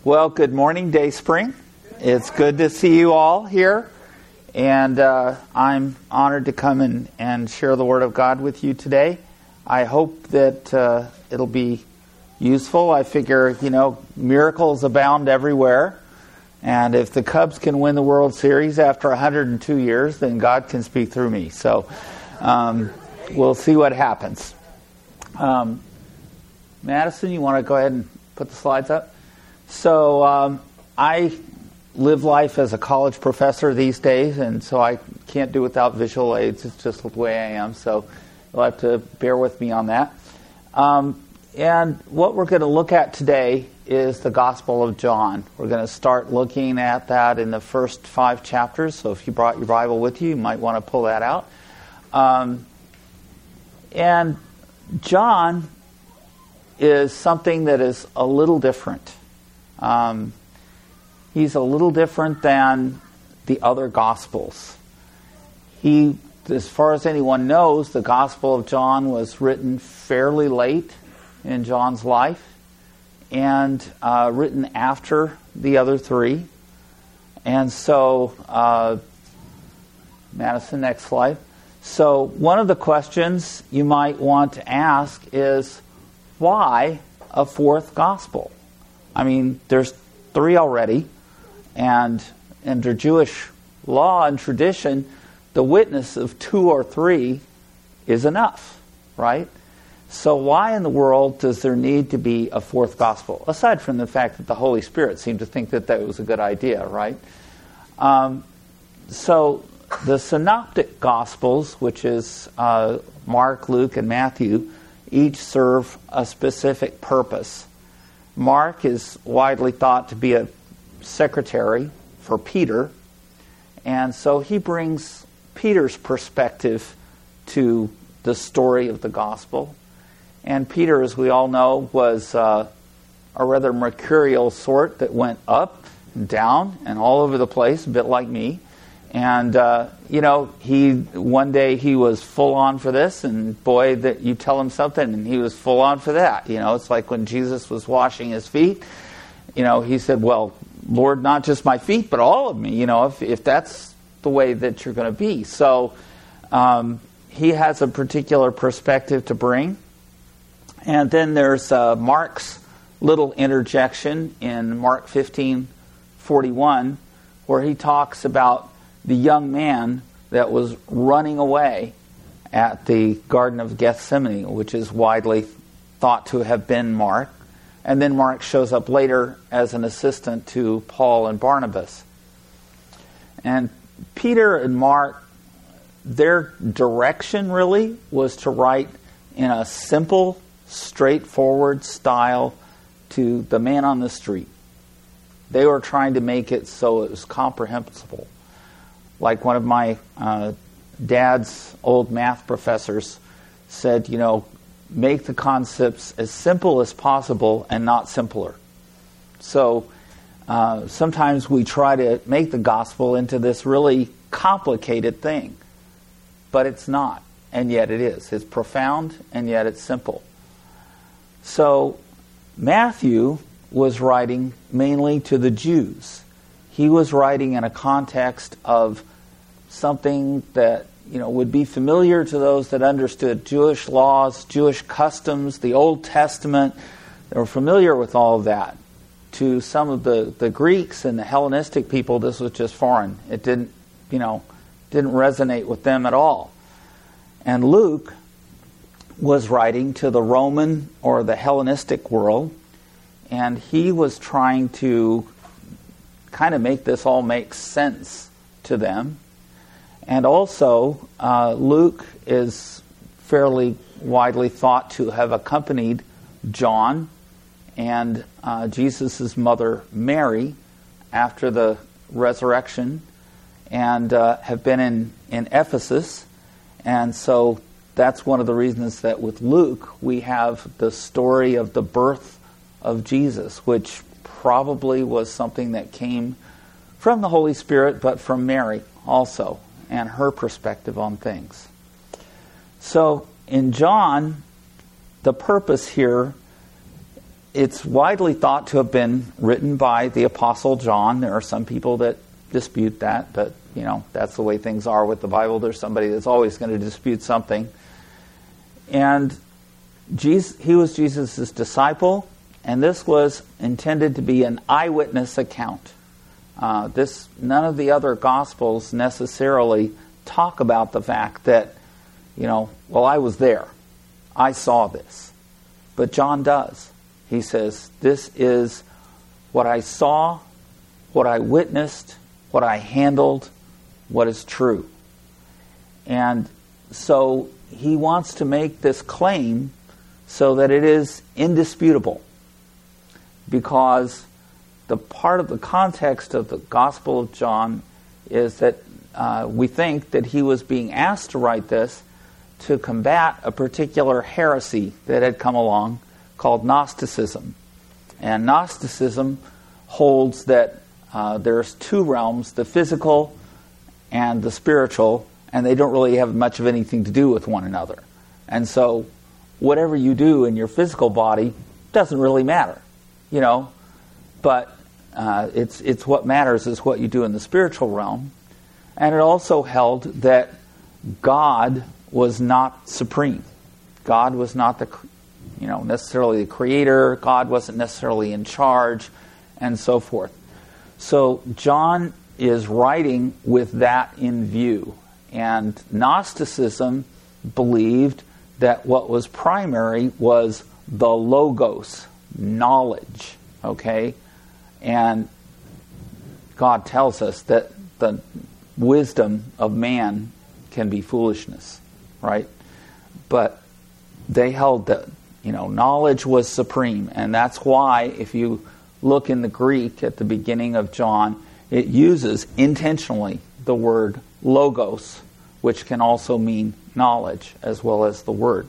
Well, good morning, Dayspring. It's good to see you all here. And I'm honored to come and share the Word of God with you today. I hope that it'll be useful. I figure, miracles abound everywhere. And if the Cubs can win the World Series after 102 years, then God can speak through me. So we'll see what happens. Madison, you want to go ahead and put the slides up? So I live life as a college professor these days, and so I can't do without visual aids. It's just the way I am, so you'll have to bear with me on that. And what we're going to look at today is the Gospel of John. We're going to start looking at that in the first 5 chapters, so if you brought your Bible with you, you might want to pull that out. And John is something that is a little different. He's a little different than the other Gospels. He, as far as anyone knows, the Gospel of John was written fairly late in John's life and written after the other 3. And so, Madison, next slide. So one of the questions you might want to ask is, why a 4th Gospel? I mean, there's 3 already, and under Jewish law and tradition, the witness of 2 or 3 is enough, right? So why in the world does there need to be a 4th Gospel? Aside from the fact that the Holy Spirit seemed to think that was a good idea, right? So the Synoptic Gospels, which is Mark, Luke, and Matthew, each serve a specific purpose. Mark is widely thought to be a secretary for Peter, and so he brings Peter's perspective to the story of the gospel. And Peter, as we all know, was a rather mercurial sort that went up and down and all over the place, a bit like me. And, one day he was full on for this, and boy, that you tell him something, and he was full on for that. It's like when Jesus was washing his feet, he said, well, Lord, not just my feet, but all of me, if that's the way that you're going to be. So he has a particular perspective to bring. And then there's Mark's little interjection in Mark 15:41, where he talks about the young man that was running away at the Garden of Gethsemane, which is widely thought to have been Mark. And then Mark shows up later as an assistant to Paul and Barnabas. And Peter and Mark, their direction really was to write in a simple, straightforward style to the man on the street. They were trying to make it so it was comprehensible. Like one of my dad's old math professors said, make the concepts as simple as possible and not simpler. So sometimes we try to make the gospel into this really complicated thing. But it's not, and yet it is. It's profound, and yet it's simple. So Matthew was writing mainly to the Jews. He was writing in a context of something that would be familiar to those that understood Jewish laws, Jewish customs, the Old Testament. They were familiar with all of that. To some of the Greeks and the Hellenistic people, this was just foreign. It didn't resonate with them at all. And Luke was writing to the Roman or the Hellenistic world, and he was trying to kind of make this all make sense to them. And also, Luke is fairly widely thought to have accompanied John and Jesus' mother Mary after the resurrection, and have been in Ephesus. And so that's one of the reasons that with Luke we have the story of the birth of Jesus, which probably was something that came from the Holy Spirit, but from Mary also, and her perspective on things. So in John, the purpose here it's widely thought to have been written by the Apostle John. There are some people that dispute that, but that's the way things are with the Bible. There's somebody that's always going to dispute something. And he was Jesus' disciple, and this was intended to be an eyewitness account. None of the other Gospels necessarily talk about the fact that, I was there. I saw this. But John does. He says, this is what I saw, what I witnessed, what I handled, what is true. And so he wants to make this claim so that it is indisputable. Because the part of the context of the Gospel of John is that we think that he was being asked to write this to combat a particular heresy that had come along called Gnosticism. And Gnosticism holds that there's two realms, the physical and the spiritual, and they don't really have much of anything to do with one another. And so whatever you do in your physical body doesn't really matter, but it's what matters is what you do in the spiritual realm. And it also held that God was not supreme. God was not necessarily the creator. God wasn't necessarily in charge, and so forth. So John is writing with that in view. And Gnosticism believed that what was primary was the logos, knowledge, okay? And God tells us that the wisdom of man can be foolishness, right? But they held that, knowledge was supreme. And that's why, if you look in the Greek at the beginning of John, it uses intentionally the word logos, which can also mean knowledge as well as the word.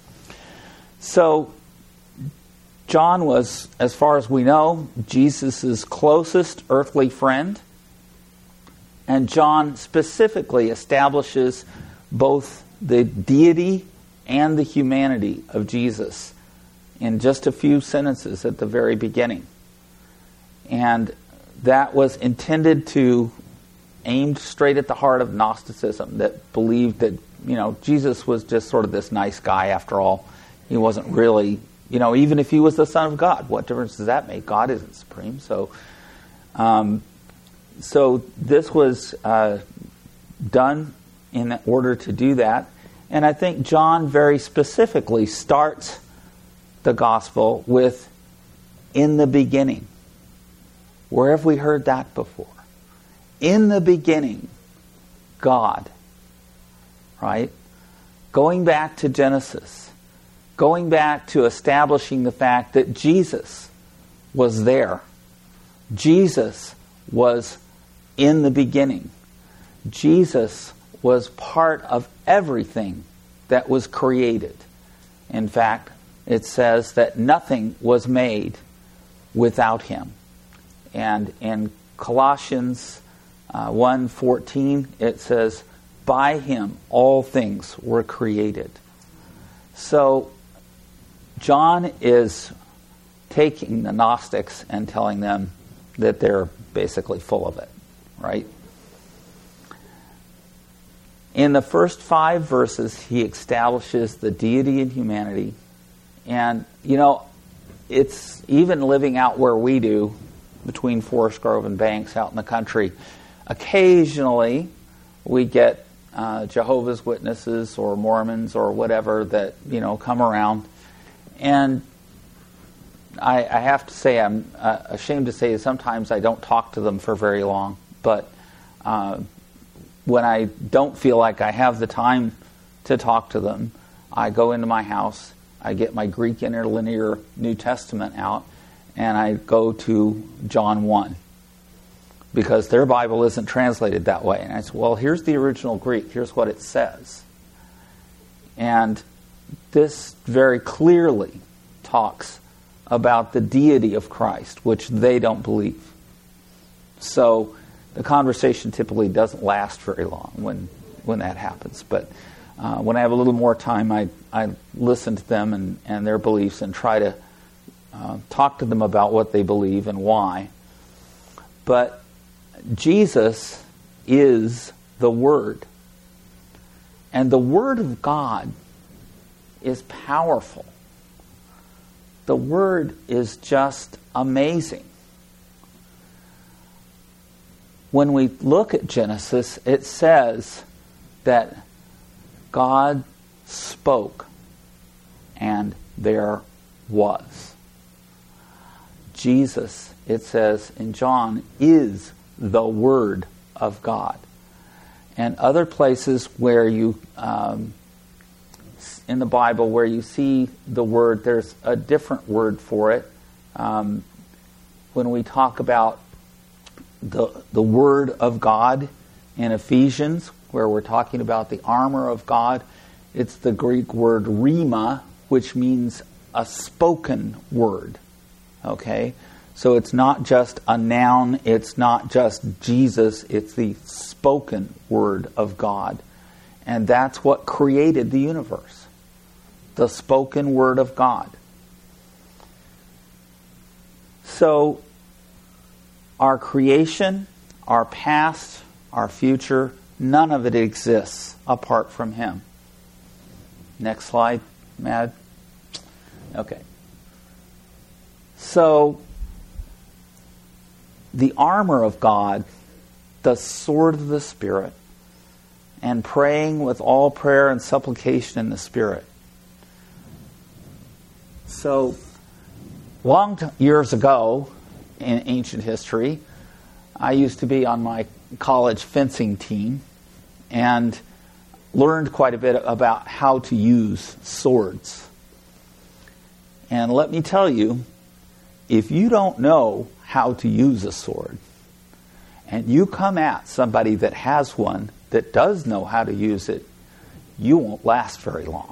So John was, as far as we know, Jesus' closest earthly friend. And John specifically establishes both the deity and the humanity of Jesus in just a few sentences at the very beginning. And that was intended to aim straight at the heart of Gnosticism, that believed that, Jesus was just sort of this nice guy after all. He wasn't really, even if he was the Son of God, what difference does that make? God isn't supreme. So this was done in order to do that. And I think John very specifically starts the gospel with, in the beginning. Where have we heard that before? In the beginning, God. Right? Going back to Genesis. Going back to establishing the fact that Jesus was there. Jesus was in the beginning. Jesus was part of everything that was created. In fact, it says that nothing was made without him. And in Colossians 1:14, it says, by him all things were created. So John is taking the Gnostics and telling them that they're basically full of it, right? In the first 5 verses, he establishes the deity and humanity. And, it's even living out where we do, between Forest Grove and Banks out in the country. Occasionally, we get Jehovah's Witnesses or Mormons or whatever that, come around. And I have to say, I'm ashamed to say sometimes I don't talk to them for very long. But when I don't feel like I have the time to talk to them, I go into my house, I get my Greek Interlinear New Testament out, and I go to John 1. Because their Bible isn't translated that way. And I said, well, here's the original Greek. Here's what it says. And this very clearly talks about the deity of Christ, which they don't believe. So the conversation typically doesn't last very long when that happens. But when I have a little more time, I listen to them and their beliefs and try to talk to them about what they believe and why. But Jesus is the Word. And the Word of God is powerful. The Word is just amazing. When we look at Genesis, it says that God spoke and there was. Jesus, it says in John, is the Word of God. And other places where you, in the Bible, where you see the word, there's a different word for it. When we talk about the Word of God in Ephesians, where we're talking about the armor of God, it's the Greek word rhema, which means a spoken word. Okay? So it's not just a noun, it's not just Jesus, it's the spoken Word of God. And that's what created the universe. The spoken Word of God. So, our creation, our past, our future, none of it exists apart from Him. Next slide, Mad. Okay. So, the armor of God, the sword of the Spirit, and praying with all prayer and supplication in the Spirit. So, years ago, in ancient history, I used to be on my college fencing team and learned quite a bit about how to use swords. And let me tell you, if you don't know how to use a sword, and you come at somebody that has one that does know how to use it, you won't last very long.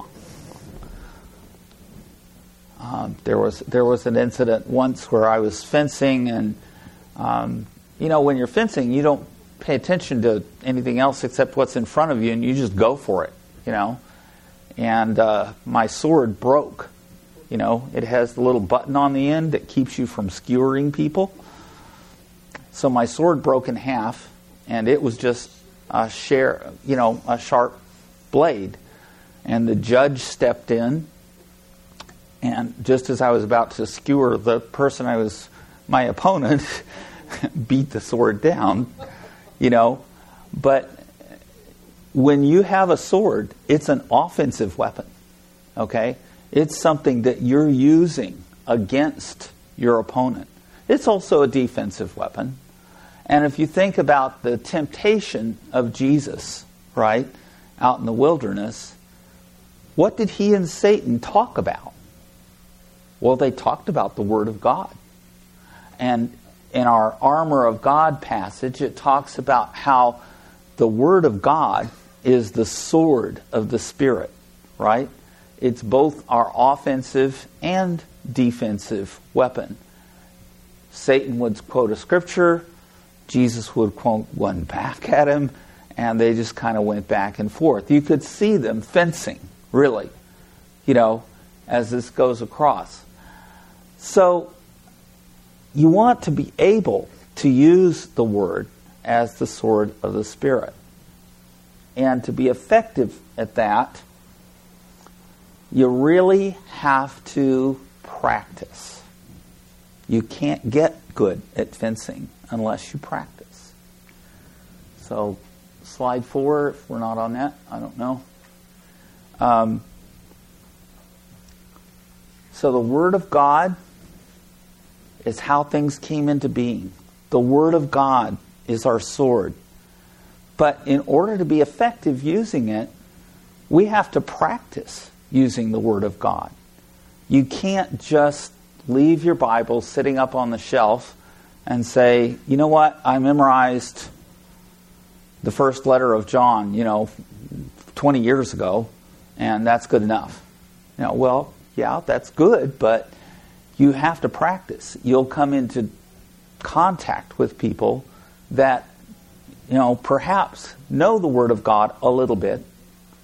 There was an incident once where I was fencing, and when you're fencing, you don't pay attention to anything else except what's in front of you, and you just go for it, And my sword broke. It has the little button on the end that keeps you from skewering people. So my sword broke in half, and it was just a sharp blade. And the judge stepped in, and just as I was about to skewer the person my opponent, beat the sword down, But when you have a sword, it's an offensive weapon, okay? It's something that you're using against your opponent. It's also a defensive weapon. And if you think about the temptation of Jesus, right, out in the wilderness, what did he and Satan talk about? Well, they talked about the Word of God. And in our Armor of God passage, it talks about how the Word of God is the sword of the Spirit, right? It's both our offensive and defensive weapon. Satan would quote a scripture, Jesus would quote one back at him, and they just kind of went back and forth. You could see them fencing, really, as this goes across. So, you want to be able to use the Word as the sword of the Spirit. And to be effective at that, you really have to practice. You can't get good at fencing unless you practice. So, slide 4, if we're not on that, I don't know. So the Word of God is how things came into being. The Word of God is our sword. But in order to be effective using it, we have to practice using the Word of God. You can't just leave your Bible sitting up on the shelf and say, you know what, I memorized the first letter of John, 20 years ago, and that's good enough. Well, yeah, that's good, but you have to practice. You'll come into contact with people that, perhaps know the Word of God a little bit,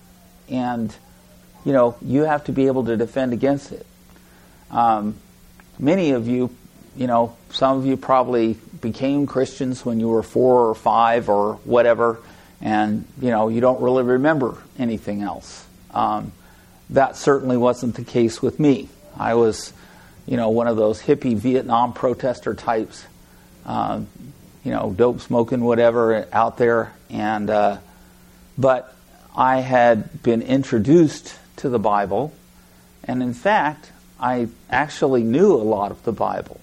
and, you have to be able to defend against it. Many of you, some of you probably became Christians when you were 4 or 5 or whatever, and, you don't really remember anything else. That certainly wasn't the case with me. I was, one of those hippie Vietnam protester types, dope smoking, whatever, out there. And but I had been introduced to the Bible, and in fact, I actually knew a lot of the Bible.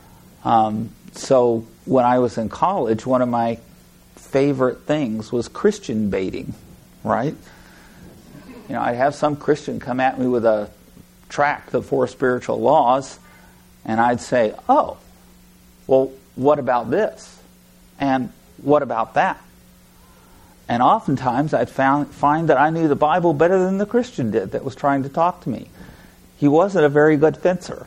So when I was in college, one of my favorite things was Christian baiting, right? I'd have some Christian come at me with a tract, The 4 Spiritual Laws, and I'd say, oh, well, what about this? And what about that? And oftentimes I'd find that I knew the Bible better than the Christian did that was trying to talk to me. He wasn't a very good fencer,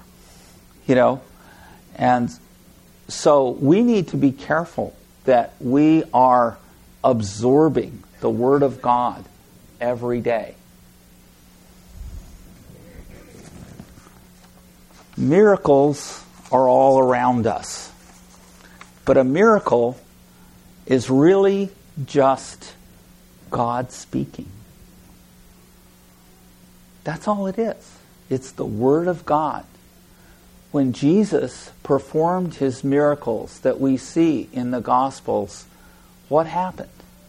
And so we need to be careful that we are absorbing the Word of God every day. Miracles are all around us. But a miracle is really just God speaking. That's all it is. It's the Word of God. When Jesus performed His miracles that we see in the Gospels, what happened?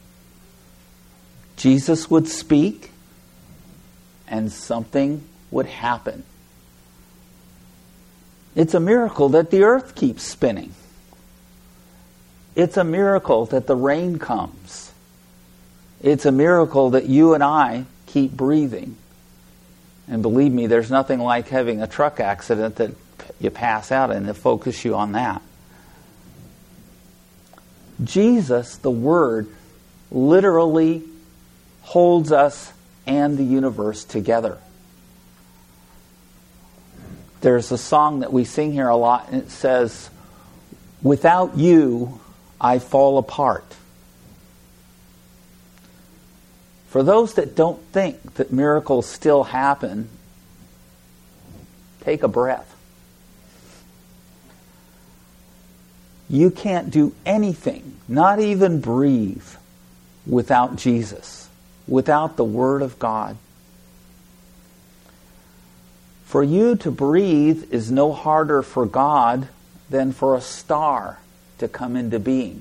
Jesus would speak and something would happen. It's a miracle that the earth keeps spinning. It's a miracle that the rain comes. It's a miracle that you and I keep breathing. And believe me, there's nothing like having a truck accident that you pass out in to focus you on that. Jesus, the Word, literally holds us and the universe together. There's a song that we sing here a lot, and it says, "Without you, I fall apart." For those that don't think that miracles still happen, take a breath. You can't do anything, not even breathe, without Jesus, without the Word of God. For you to breathe is no harder for God than for a star to come into being.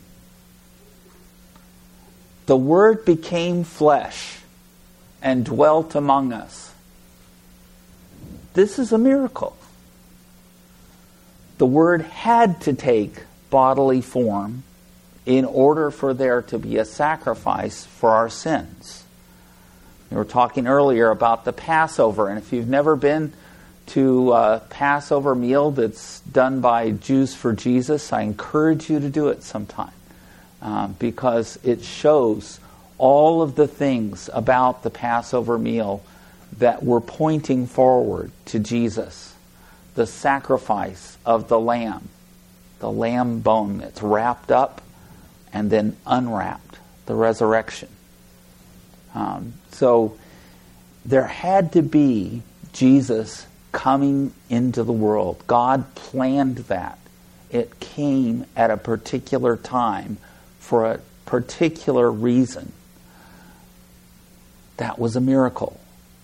The Word became flesh and dwelt among us. This is a miracle. The Word had to take bodily form in order for there to be a sacrifice for our sins. We were talking earlier about the Passover, and if you've never been to a Passover meal that's done by Jews for Jesus, I encourage you to do it sometime because it shows all of the things about the Passover meal that were pointing forward to Jesus. The sacrifice of the lamb bone that's wrapped up and then unwrapped, the resurrection. So there had to be Jesus coming into the world. God planned that. It came at a particular time for a particular reason. That was a miracle.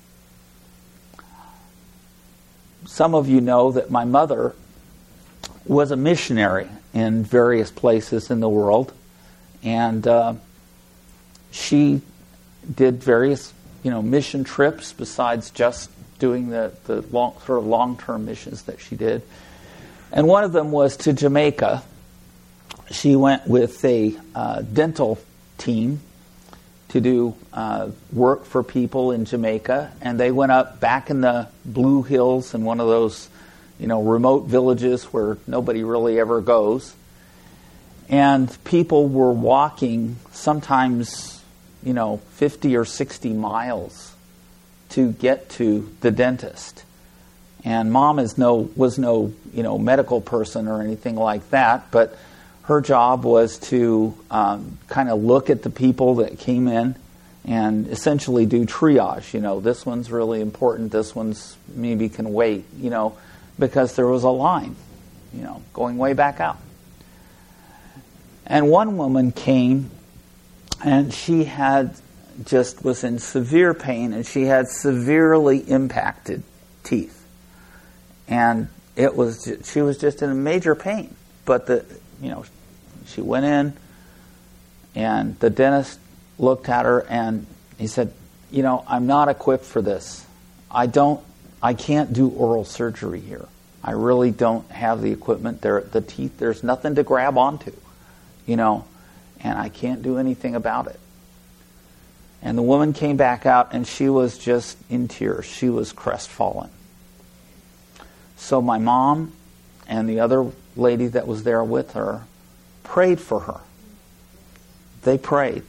Some of you know that my mother was a missionary in various places in the world, and she did various, mission trips besides just doing the long-term missions that she did. And one of them was to Jamaica. She went with a dental team to do work for people in Jamaica, and they went up back in the Blue Hills in one of those, remote villages where nobody really ever goes. And people were walking sometimes, 50 or 60 miles to get to the dentist. And Mom was no medical person or anything like that, but her job was to kind of look at the people that came in and essentially do triage. This one's really important, this one's maybe can wait. because there was a line, going way back out. And one woman came, and she was in severe pain, and she had severely impacted teeth. And she was just in major pain. But she went in, and the dentist looked at her, and he said, I'm not equipped for this. I can't do oral surgery here. I really don't have the equipment. The teeth, there's nothing to grab onto, and I can't do anything about it. And the woman came back out, and she was just in tears. She was crestfallen. So my mom and the other lady that was there with her prayed for her. They prayed.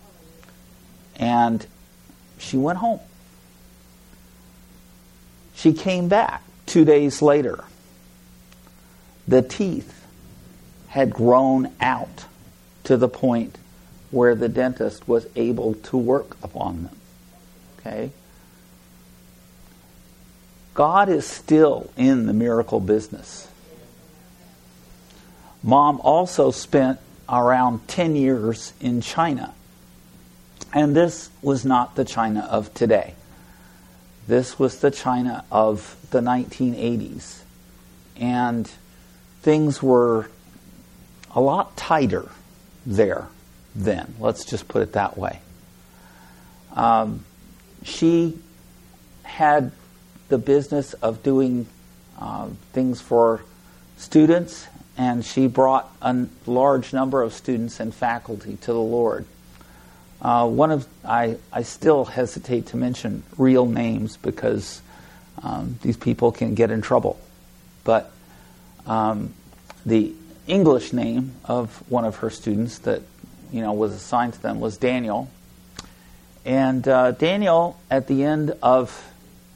And she went home. She came back 2 days later. The teeth had grown out to the point where the dentist was able to work upon them. Okay? God is still in the miracle business. Mom also spent around 10 years in China. And this was not the China of today. This was the China of the 1980s. And things were a lot tighter there then. Let's just put it that way. She had the business of doing things for students, and she brought a large number of students and faculty to the Lord. I still hesitate to mention real names because these people can get in trouble. But the English name of one of her students that was assigned to them was Daniel. And Daniel, at the end of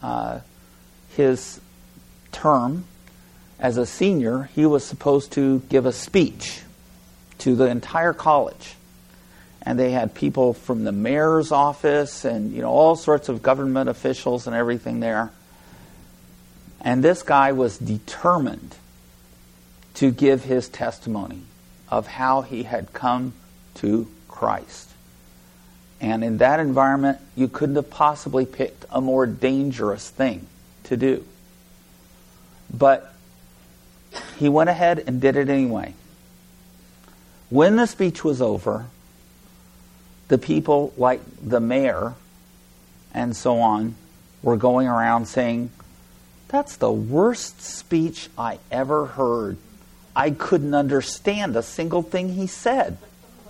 his term as a senior, he was supposed to give a speech to the entire college. And they had people from the mayor's office and all sorts of government officials and everything there. And this guy was determined to give his testimony of how he had come to Christ. And in that environment, you couldn't have possibly picked a more dangerous thing to do. But he went ahead and did it anyway. When the speech was over, the people like the mayor and so on were going around saying, "That's the worst speech I ever heard. I couldn't understand a single thing he said."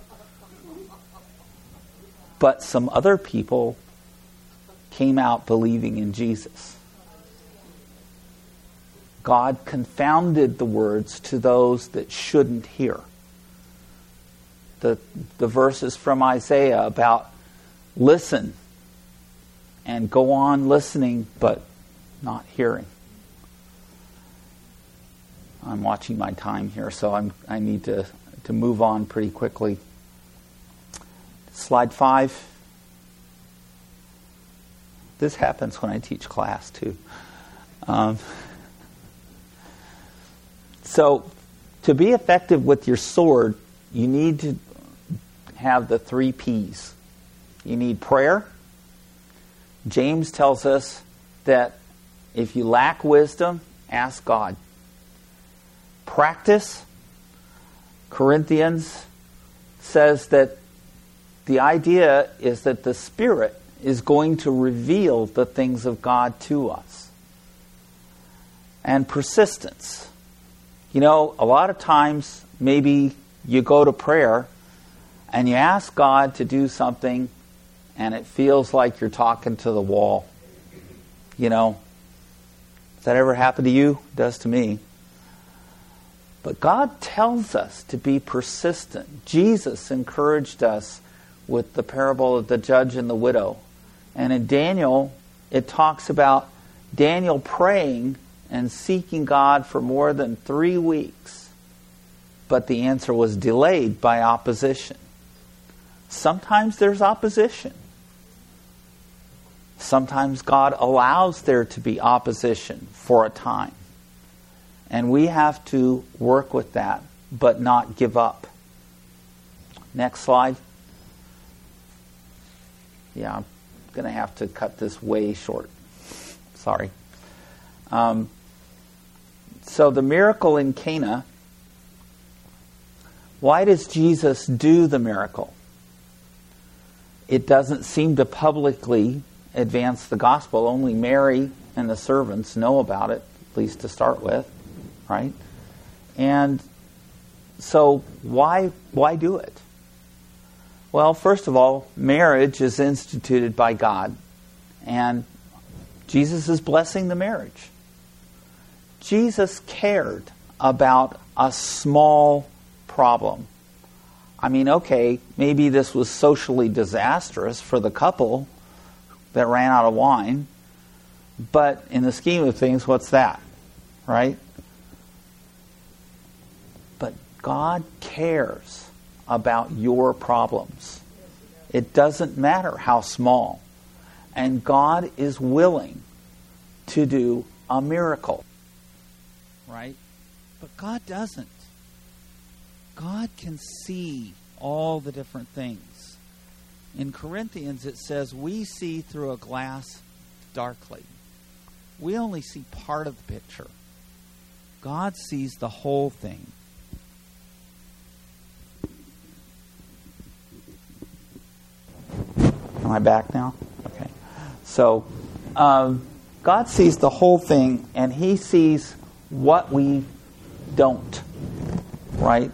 But some other people came out believing in Jesus. God confounded the words to those that shouldn't hear. The verses from Isaiah about listen and go on listening but not hearing. I'm watching my time here, so I need to move on pretty quickly. Slide 5. This happens when I teach class too. So to be effective with your sword, you need to have the 3 P's. You need prayer. James tells us that if you lack wisdom, ask God. Practice. Corinthians says that the idea is that the Spirit is going to reveal the things of God to us. And persistence. A lot of times maybe you go to prayer and you ask God to do something and it feels like you're talking to the wall. Has that ever happened to you? It does to me. But God tells us to be persistent. Jesus encouraged us with the parable of the judge and the widow. And in Daniel, it talks about Daniel praying and seeking God for more than 3 weeks. But the answer was delayed by opposition. Sometimes there's opposition. Sometimes God allows there to be opposition for a time. And we have to work with that, but not give up. Next slide. Yeah, I'm going to have to cut this way short. Sorry. So the miracle in Cana, why does Jesus do the miracle? It doesn't seem to publicly advance the gospel. Only Mary and the servants know about it, at least to start with, right? And so why do it? Well, first of all, marriage is instituted by God, and Jesus is blessing the marriage. Jesus cared about a small problem. I mean, okay, maybe this was socially disastrous for the couple that ran out of wine, but in the scheme of things, what's that, right? But God cares about your problems. It doesn't matter how small. And God is willing to do a miracle. Right? But God doesn't. God can see all the different things. In Corinthians it says we see through a glass darkly. We only see part of the picture. God sees the whole thing. Am I back now? Okay. So, God sees the whole thing, and He sees what we don't. Right?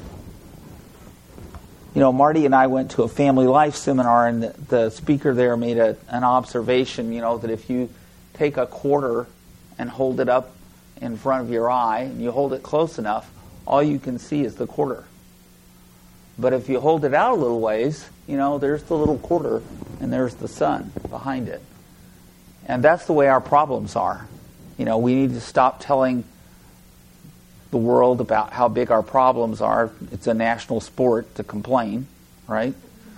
You know, Marty and I went to a family life seminar, and the speaker there made an observation, you know, that if you take a quarter and hold it up in front of your eye, and you hold it close enough, all you can see is the quarter. But if you hold it out a little ways, you know, there's the little quarter, and there's the sun behind it. And that's the way our problems are. You know, we need to stop telling the world about how big our problems are. It's a national sport to complain, right?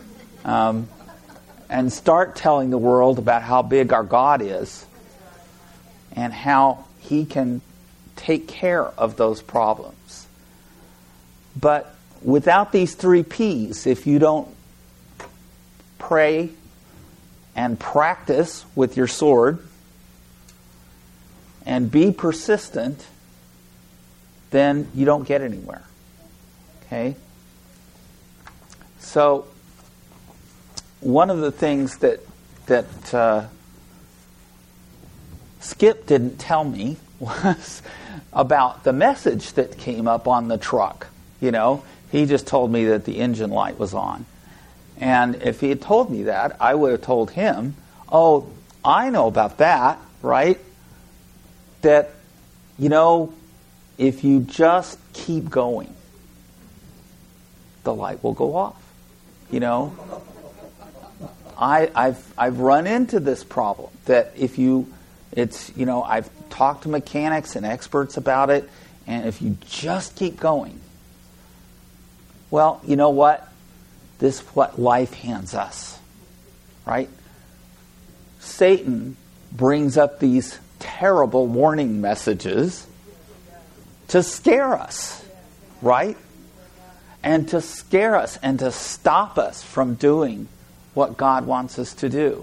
And start telling the world about how big our God is and how He can take care of those problems. But without these 3 P's, if you don't pray and practice with your sword and be persistent, then you don't get anywhere. Okay? So, one of the things that Skip didn't tell me was about the message that came up on the truck. You know, he just told me that the engine light was on. And if he had told me that, I would have told him, oh, I know about that, right? That, you know, if you just keep going, the light will go off. You know, I've run into this problem that if you, it's, you know, I've talked to mechanics and experts about it, and if you just keep going, well, you know what? This is what life hands us, right? Satan brings up these terrible warning messages to scare us, right? And to scare us and to stop us from doing what God wants us to do.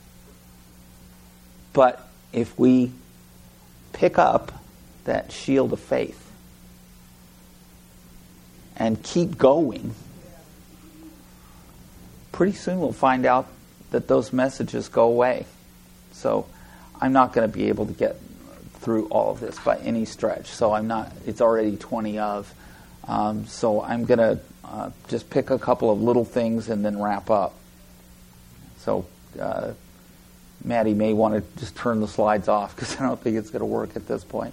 But if we pick up that shield of faith and keep going, pretty soon we'll find out that those messages go away. So I'm not going to be able to get through all of this by any stretch. So I'm not, it's already 20 of. So I'm going to just pick a couple of little things and then wrap up. So Maddie may want to just turn the slides off because I don't think it's going to work at this point.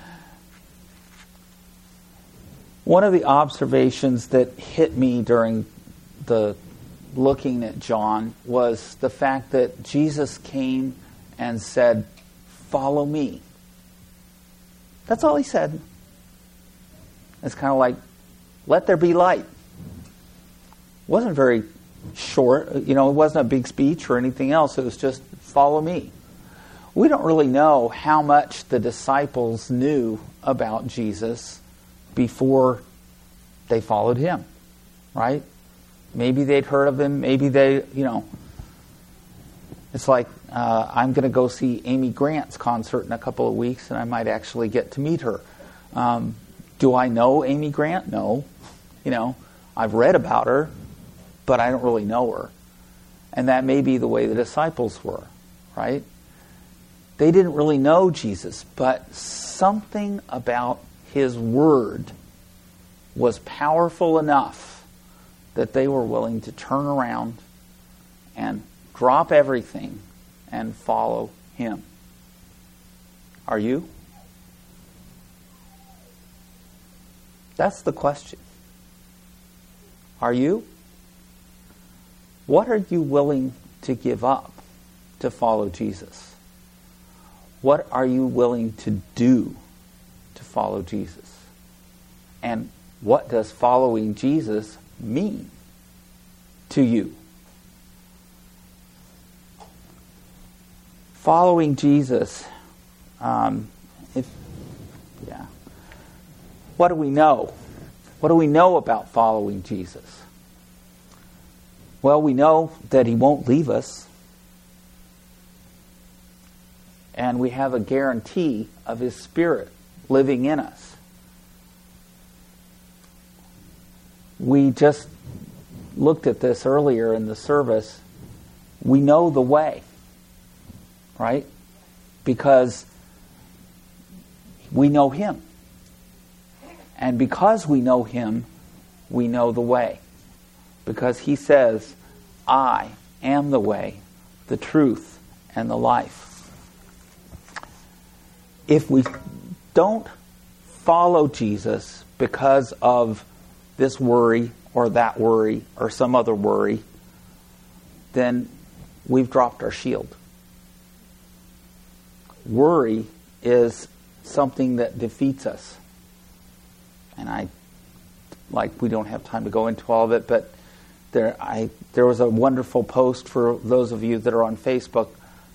One of the observations that hit me during the looking at John was the fact that Jesus came and said, "Follow me." That's all he said. It's kind of like, "Let there be light." It wasn't very short. You know, it wasn't a big speech or anything else. It was just, "Follow me." We don't really know how much the disciples knew about Jesus before they followed him, right? Maybe they'd heard of him. Maybe they, it's like I'm going to go see Amy Grant's concert in a couple of weeks, and I might actually get to meet her. Do I know Amy Grant? No. I've read about her, but I don't really know her. And that may be the way the disciples were, right? They didn't really know Jesus, but something about his word was powerful enough that they were willing to turn around and drop everything and follow him. Are you? That's the question. Are you? What are you willing to give up to follow Jesus? What are you willing to do to follow Jesus? And what does following Jesus mean to you? Following Jesus, what do we know? What do we know about following Jesus? Well, we know that he won't leave us. And we have a guarantee of his Spirit living in us. We just looked at this earlier in the service. We know the way, right? Because we know him. And because we know him, we know the way. Because he says, I am the way, the truth, and the life. If we don't follow Jesus because of this worry or that worry or some other worry, then we've dropped our shield. Worry is something that defeats us. And we don't have time to go into all of it, but there was a wonderful post for those of you that are on Facebook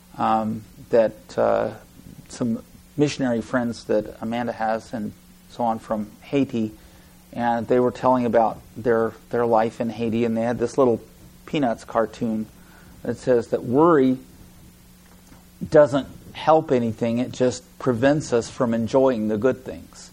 that some missionary friends that Amanda has and so on from Haiti, and they were telling about their life in Haiti, and they had this little Peanuts cartoon that says that worry doesn't help anything, it just prevents us from enjoying the good things.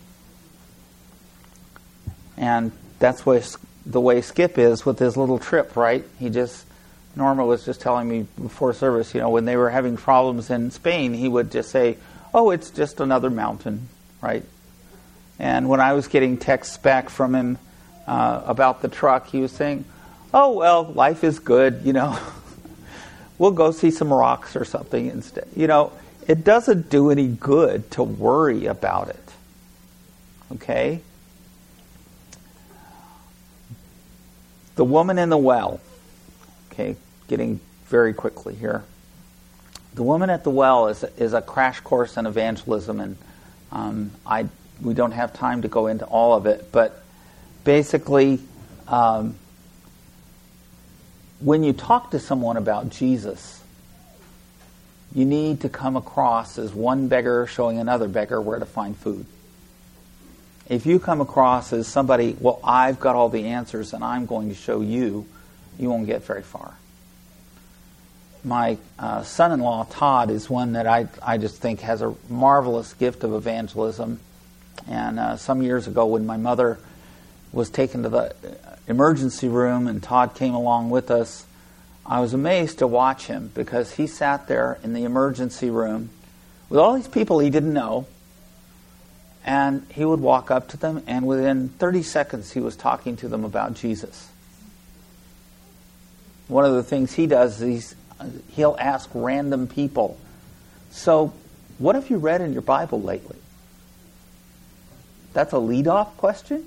And that's the way Skip is with his little trip, right? Norma was just telling me before service, when they were having problems in Spain, he would just say, oh, it's just another mountain, right? And when I was getting texts back from him about the truck, he was saying, oh, well, life is good, We'll go see some rocks or something instead. It doesn't do any good to worry about it. Okay? The woman in the well. Okay, getting very quickly here. The woman at the well is a crash course in evangelism, and we don't have time to go into all of it, but basically, when you talk to someone about Jesus, you need to come across as one beggar showing another beggar where to find food. If you come across as somebody, well, I've got all the answers and I'm going to show you, you won't get very far. My son-in-law, Todd, is one that I just think has a marvelous gift of evangelism. And some years ago when my mother was taken to the emergency room and Todd came along with us, I was amazed to watch him because he sat there in the emergency room with all these people he didn't know, and he would walk up to them, and within 30 seconds he was talking to them about Jesus. One of the things he does is he'll ask random people, so what have you read in your Bible lately? That's a lead-off question?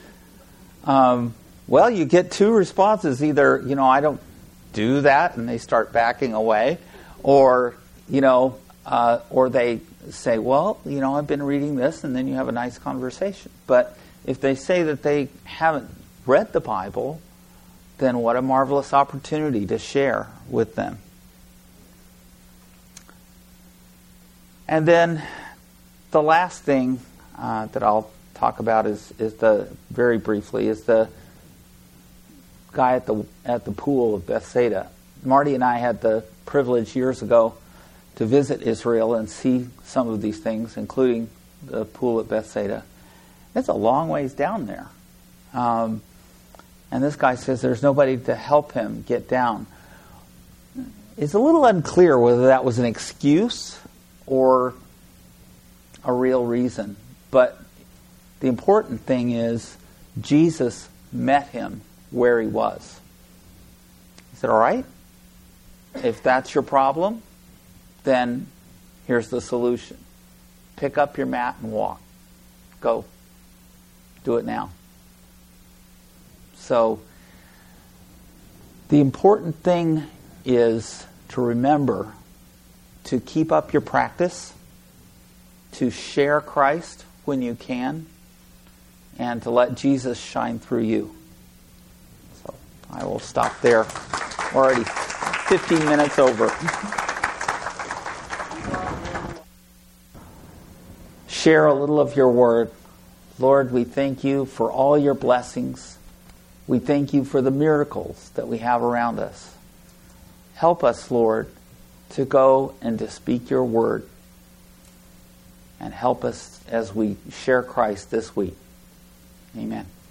Well, you get two responses. Either, I don't do that, and they start backing away, or they say, well, I've been reading this, and then you have a nice conversation. But if they say that they haven't read the Bible, then what a marvelous opportunity to share with them. And then the last thing that I'll talk about is the guy at the pool of Bethsaida. Marty and I had the privilege years ago to visit Israel and see some of these things, including the pool at Bethsaida. It's a long ways down there. And this guy says there's nobody to help him get down. It's a little unclear whether that was an excuse or a real reason. But the important thing is Jesus met him where he was. He said, all right, if that's your problem, then here's the solution. Pick up your mat and walk. Go. Do it now. So the important thing is to remember to keep up your practice, to share Christ when you can, and to let Jesus shine through you. So I will stop there. We're already 15 minutes over. Share a little of your word. Lord, we thank you for all your blessings. We thank you for the miracles that we have around us. Help us, Lord, to go and to speak your word. And help us as we share Christ this week. Amen.